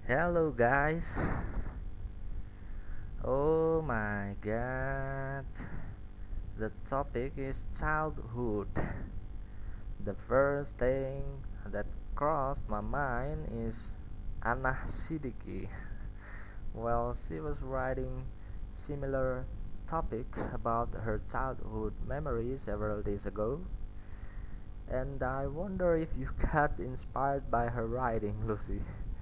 Hello guys. Oh my god. The topic is childhood. The first thing that crossed my mind is Anna Siddiqui. Well, she was writing similar topic about her childhood memories several days ago, and I wonder if you got inspired by her writing, Lucy.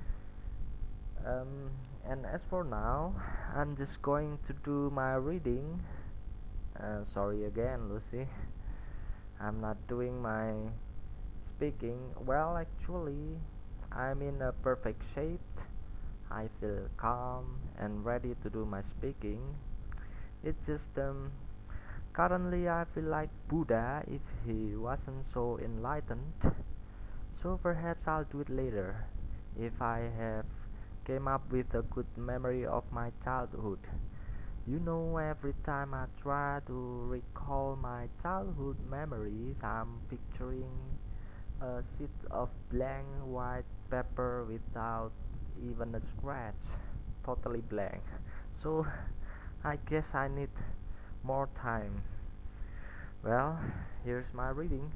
Um, and as for now, I'm just going to do my reading. Sorry again, Lucy. I'm not doing my speaking. Well, actually, I'm in a perfect shape. I feel calm and ready to do my speaking. It's just currently I feel like Buddha if he wasn't so enlightened. So perhaps I'll do it later if I have came up with a good memory of my childhood. You know, every time I try to recall my childhood memories, I'm picturing a sheet of blank white paper without even a scratch, totally blank. So, I guess I need more time. Well, here's my reading.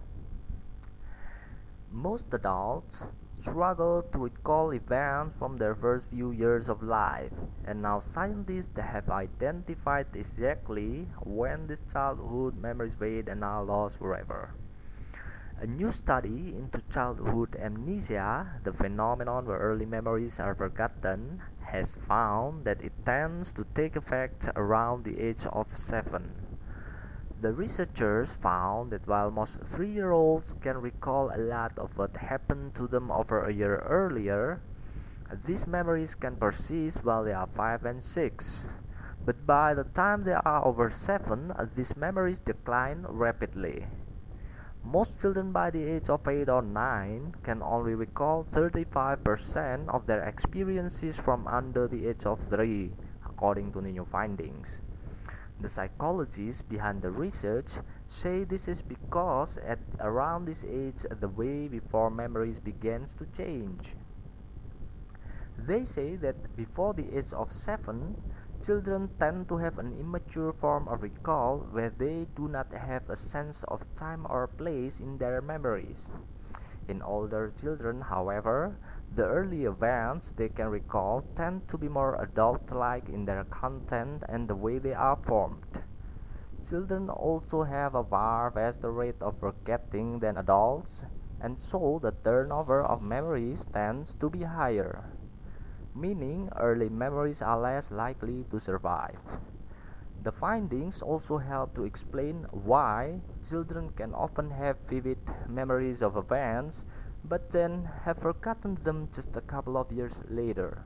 Most adults struggle to recall events from their first few years of life, and now scientists have identified exactly when these childhood memories fade and are lost forever. A new study into childhood amnesia, the phenomenon where early memories are forgotten, has found that it tends to take effect around the age of 7. The researchers found that while most 3-year-olds can recall a lot of what happened to them over a year earlier, these memories can persist while they are 5 and 6. But by the time they are over 7, these memories decline rapidly. Most children by the age of 8 or 9 can only recall 35% of their experiences from under the age of 3, according to the new findings. The psychologists behind the research say this is because at around this age the way before memories begins to change. They say that before the age of 7, children tend to have an immature form of recall where they do not have a sense of time or place in their memories. In older children, however, the early events they can recall tend to be more adult-like in their content and the way they are formed. Children also have a far faster rate of forgetting than adults, and so the turnover of memories tends to be higher, meaning early memories are less likely to survive. The findings also help to explain why children can often have vivid memories of events but then have forgotten them just a couple of years later.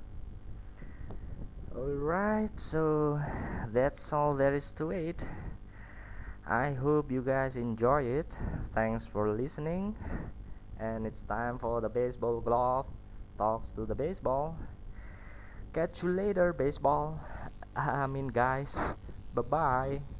Alright, so that's all there is to it. I hope you guys enjoy it. Thanks for listening. And it's time for the baseball glove talks to the baseball. Catch you later, baseball. I mean, guys. Bye bye.